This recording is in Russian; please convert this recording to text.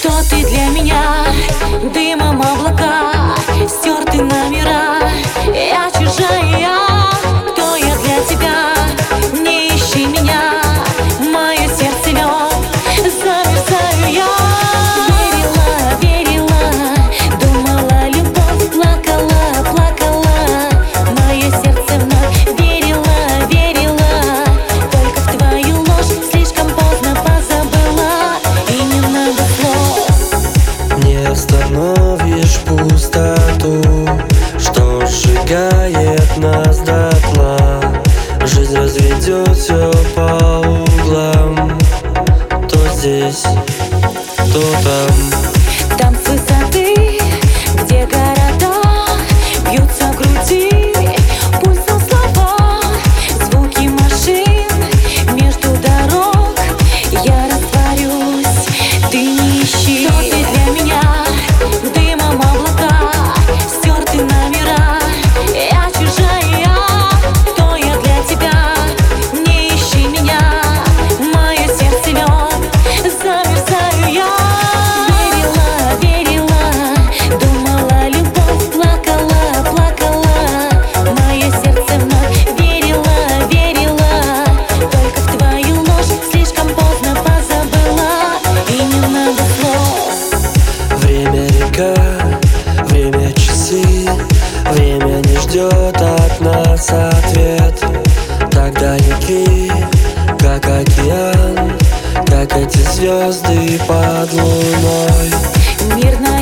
Кто ты для меня? Дымом облака, стерты номера. Я чужая, кто я для тебя? Не ищи меня, мое сердце лед, замерзаю я. Верила, верила, думала любовь, плакала, плакала. Мое сердце вновь верила, верила. Только в твою ложь слишком поздно позабыла. И не надо слов. Не остановишь пустоту, что сжигает нас дотла. Жизнь разведет все по углам. То здесь, то там. Там с высоты, где города бьются в груди, пульсом слова, звуки машин между дорог. Я растворюсь, ты не ищи. Кто ты для меня? Дымом облака, стерты номера. Я чужая, кто я для тебя? Не ищи меня, мое сердце лед, замерзаю я. Верила, верила, думала любовь, плакала, плакала. Мое сердце вновь верила, верила. Только в твою ложь слишком поздно позабыла. И не надо слов. Время река, время часы. Время не ждет от нас ответ. Так далеки, как океан, как эти звезды под луной. Мир на